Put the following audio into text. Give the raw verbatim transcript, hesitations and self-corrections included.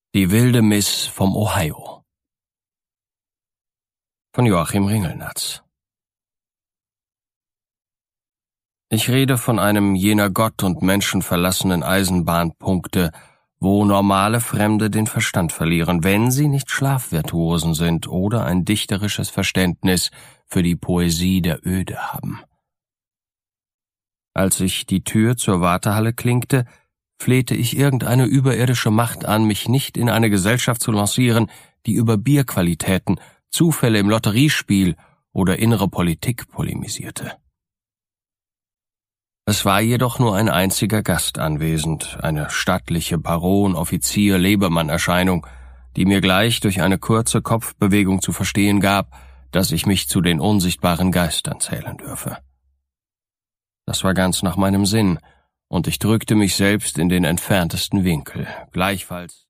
Die wilde Miss vom Ohio von Joachim Ringelnatz. Ich rede von einem jener Gott und Menschen verlassenen Eisenbahnpunkte, wo normale Fremde den Verstand verlieren, wenn sie nicht Schlafvirtuosen sind oder ein dichterisches Verständnis für die Poesie der Öde haben. Als ich die Tür zur Wartehalle klinkte, flehte ich irgendeine überirdische Macht an, mich nicht in eine Gesellschaft zu lancieren, die über Bierqualitäten, Zufälle im Lotteriespiel oder innere Politik polemisierte. Es war jedoch nur ein einziger Gast anwesend, eine stattliche Baron-Offizier-Lebemann-Erscheinung, die mir gleich durch eine kurze Kopfbewegung zu verstehen gab, dass ich mich zu den unsichtbaren Geistern zählen dürfe. Das war ganz nach meinem Sinn, und ich drückte mich selbst in den entferntesten Winkel, gleichfalls